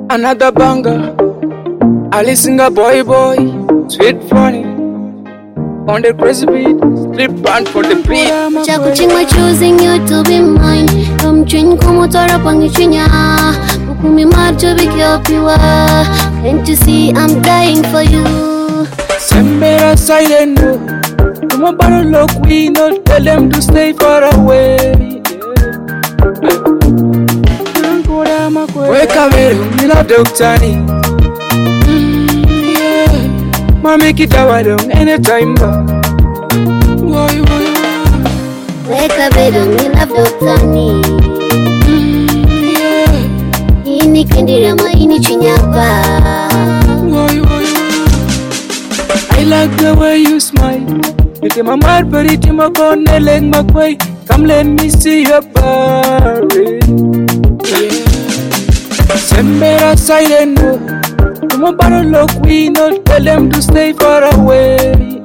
Another banger. Ali singer boy, sweet funny. On the crazy beat, strip band for the beat. Chakuchingwa choosing you to be mine. From chin kumutara pangichinya. Ukumi marcho bikyopiwa. Can't you see I'm dying for you? Sembera silent no. Come on, but look, we not tell them to stay far away. Wake up, we love Doctani. Mami kitawa dong anytime ba. Wake up, we love Doctani. Ini kendirama ini chinyapa. I like the way you smile. You take my mind, but it in my corner, leg my way. Come let me see your body. Sembera silent no. Come on, but look, we not tell them to stay far away.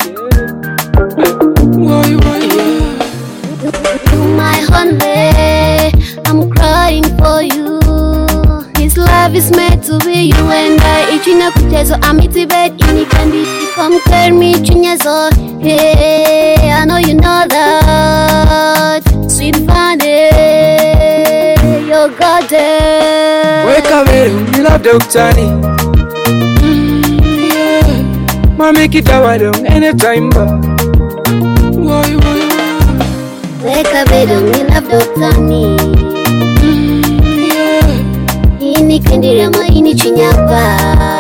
My honey, I'm crying for you. This love is meant to be you and I. Ichina kutezo amiti bed ini kandi. Come tell me chinyazo. Hey, I know you know that. Sweet funny, you're goddamn. Wake up, we love Doctani. Mami kitawa dong anytime ba. Wake up, we love Doctani. Ini kendirama ini chinyapa.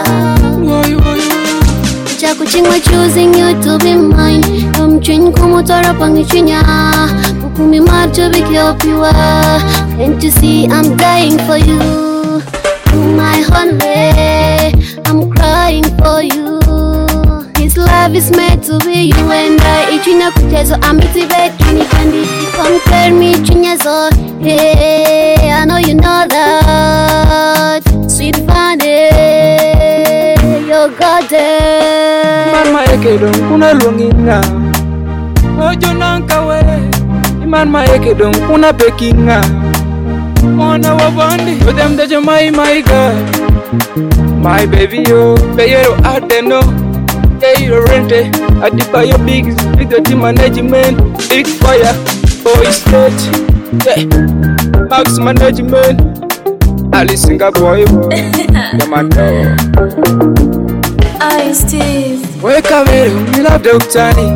Chakuchingwa choosing you to be mine. From chin kumutara pangichinya. Ukumi marcho bikyopiwa. Can't you see I'm dying for you? My honey, I'm crying for you. This love is meant to be you and I. Ichina kutezo amiti bed ini kandi. Come tell me chinyazo. Hey, I know you know that. Sweet funny, you're goddamn. Mama eke dong kuna lunginga. Ojo nankawe. Mama eke dong kuna pekinga. Mona wabandi. To them that you my girl. My baby yo. Payero adeno. Payero rente. Adibayo big the management. Big fire. Boy stage. Yeah. Max management. Ali singer boy. The man know. I Steve. Wake up, we love Doctani.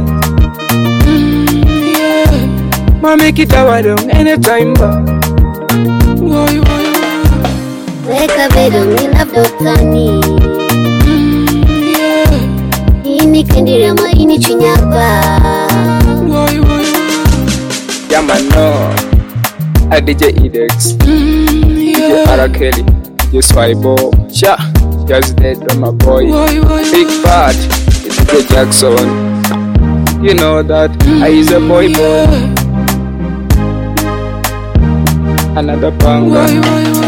Mami kitawa dong anytime ba. Wake up, we love Doctani. Ini kendirama ini chinyapa. Yeah man no. I DJ Edex. DJ Arakeli. DJ Swibo. Sha. Just dead on my boy. Big Bad. It's DJ Jackson. You know that I is a boy. Another banger.